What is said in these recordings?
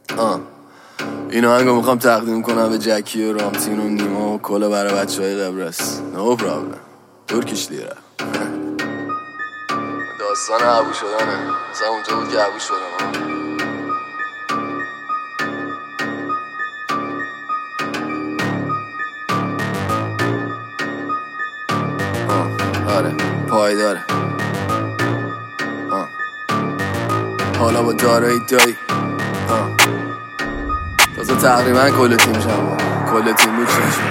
این آهنگو میخوام تقدیم کنم به جکی و رامتین و نیما و کلا برای بچه های قبرس. نو پرابلم. ترکیش لیره. داستان عبو شدنه. مثلا اونجا بود که عبو شدم. آره پایداره. حالا با دارایی دایی تازه تقریبا کل تیم شما کل تیم بود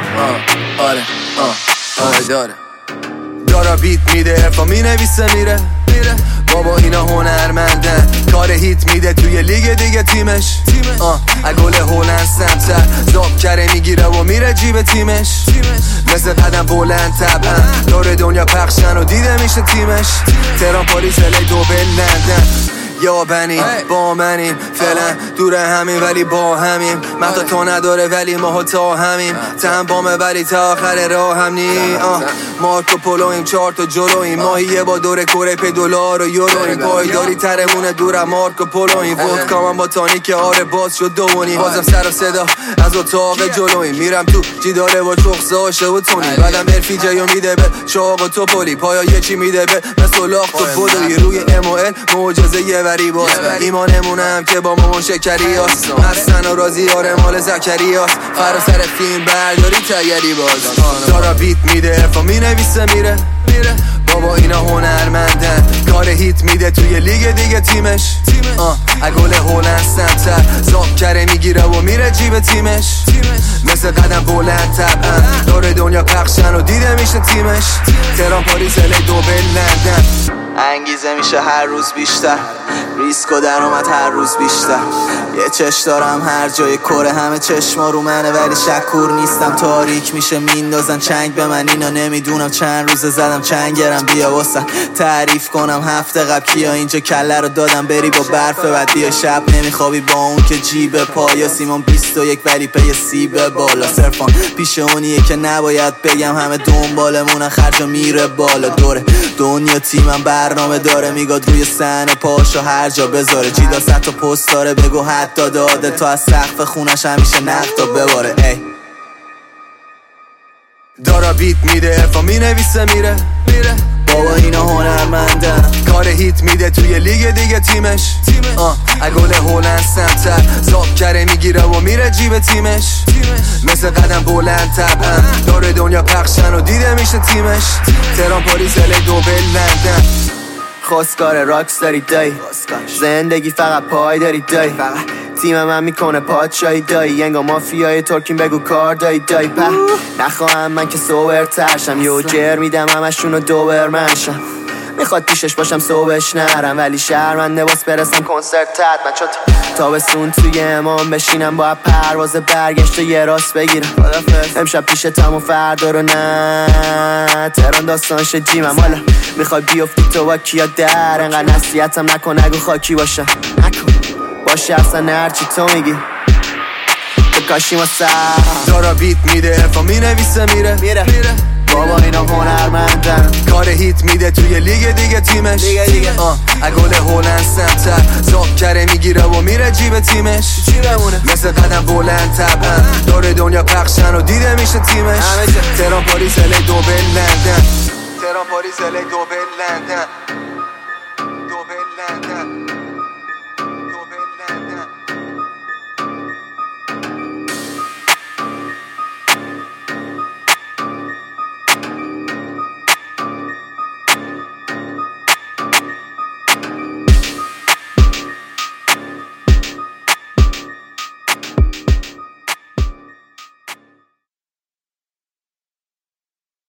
آره پایداره. دارا بیت میده ارفا می نویسه میره بابا اینا هنرمندن کار هیت میده توی لیگ دیگه تیمش اگل هولند سمتر زاب کره میگیره و میره جیب تیمش مثل قدم بلند طبعا دور دنیا پخشن و دیده میشه تیمش تهران پاریس الی دوبل لندن یا بنین با منیم فعلا دور همین ولی با همیم مهدا تو نداره ولی ما تا همیم تن بامه ولی تا آخر راه هم نی مارکو پولویم 4 تا جلویم ماهیه با دور کره پی دلار و یورویم پایداری ترمونه دورم مارکو پولویم ودکا من با تانیک آره باز شد دوونی بازم سر و صدا از اتاق جلویم میرم تو جیداره با چخزاشه و تونی بعدم ارفی جایو میده به چاق و توپولی پایا یکی میده به مثل لاخت و بودوی روی اموئل معجزه وری باز ایمانمونم که با مامان شکری هست حسن و رازی آره مال زکری هست فرا سر فیلم برداری تیری باز دارا بیت میده ارفا می نویسه میره بابا اینا هنرمندن کار هیت میده توی لیگ دیگه تیمش اگل هولند سمتر زاب کره میگیره و میره جیب تیمش مثل قدم بلند طبعا دور دنیا پخشن و دیده میشه تیمش تهران پاریس الی دوبل لندن انگیزه میشه هر روز بیشتر ریسک و درآمد هر روز بیشتر یه چش دارم هر جای کره همه چشما رو منه ولی شکور نیستم تاریک میشه میندازن چنگ به من اینا نمیدونم چند روزه زدم چنگرم بیا واسن تعریف کنم هفته قبل کیا اینجا کله رو دادم بری با برف بعد بیا شب نمیخوابی با اون که جیب پایا سیمان 21 ولی پی سیب بالا صرفان پیش اونیه که نباید بگم همه دنبالمونن خرجا میره بالا دوره دنیا تیمم برنامه داره میگاد روی صحنه پاشو هر جا بذاره جیدا 100 تا پست داره بگو حتی داده تا از سقف خونش همیشه نقدا بباره ای دارا بیت میده ارفا می نویسه میره بابا اینا هنرمندن کار هیت میده توی لیگ دیگه تیمش اگل هولند سمتر زاب کره میگیره و میره جیب تیمش مثل قدم بلند طبعا دور دنیا پخشن و دیده میشه تیمش تهران پاریس الی دوبل لندن خواستگار راکس داری دایی زندگی فقط پای داری دایی تیم من میکنه پادشاهی دایی ینگا مافیای ترکیم بگو کار دایی په نخواهم من که سوبر ترشم یو جر میدم همشونو دوبر منشم میخواد پیشش باشم صبحش نرم ولی شرمنده باز برسم کنسرت من چون تابستون توی امام بشینم با پرواز برگشت و یه راست بگیرم امشب پیشتم و فردا رو نه تهران داستانش جیمم حالا میخوای بیفتی تو با کیا در انقدر نصیحتم نکن نگو خاکی باشم نکن باشه اصلا هرچی تو میگی بکاشیم و سر دارا بیت میده ارفا می نویسه میره بابا اینا هنرمندن کار هیت میده توی لیگ دیگه تیمش اگل هولند سمتر زاب کره میگیره و میره جیب تیمش مثل قدم بلند طبعا دور دنیا پخشن و دیده میشه تیمش تهران پاریس الی دوبل لندن